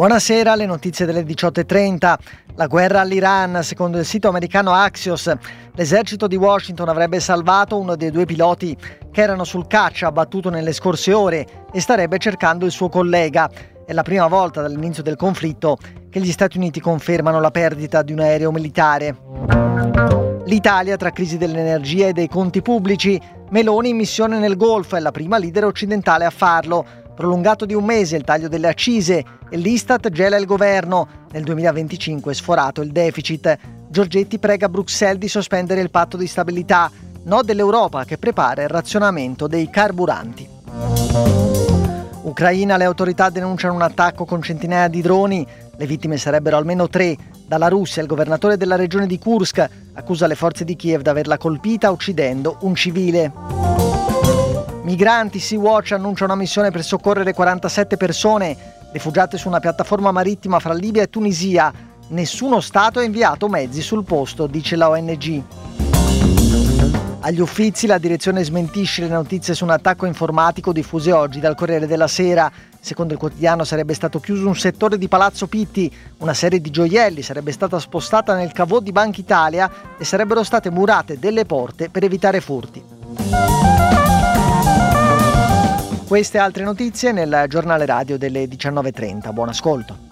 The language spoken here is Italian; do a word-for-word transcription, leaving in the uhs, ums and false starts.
Buonasera, le notizie delle diciotto e trenta. La guerra all'Iran, secondo il sito americano Axios, l'esercito di Washington avrebbe salvato uno dei due piloti che erano sul caccia abbattuto nelle scorse ore e starebbe cercando il suo collega. È la prima volta dall'inizio del conflitto che gli Stati Uniti confermano la perdita di un aereo militare. L'Italia tra crisi dell'energia e dei conti pubblici. Meloni in missione nel Golfo, è la prima leader occidentale a farlo. Prolungato di un mese il taglio delle accise e l'Istat gela il governo. Nel duemilaventicinque è sforato il deficit. Giorgetti prega Bruxelles di sospendere il patto di stabilità. No dell'Europa che prepara il razionamento dei carburanti. Ucraina, le autorità denunciano un attacco con centinaia di droni. Le vittime sarebbero almeno tre. Dalla Russia il governatore della regione di Kursk accusa le forze di Kiev di averla colpita uccidendo un civile. Migranti, Sea-Watch annuncia una missione per soccorrere quarantasette persone rifugiate su una piattaforma marittima fra Libia e Tunisia. Nessuno Stato ha inviato mezzi sul posto, dice la O N G. Agli Uffizi la direzione smentisce le notizie su un attacco informatico diffuse oggi dal Corriere della Sera. Secondo il quotidiano sarebbe stato chiuso un settore di Palazzo Pitti, una serie di gioielli sarebbe stata spostata nel cavò di Banca Italia e sarebbero state murate delle porte per evitare furti. Queste altre notizie nel giornale radio delle diciannove e trenta. Buon ascolto.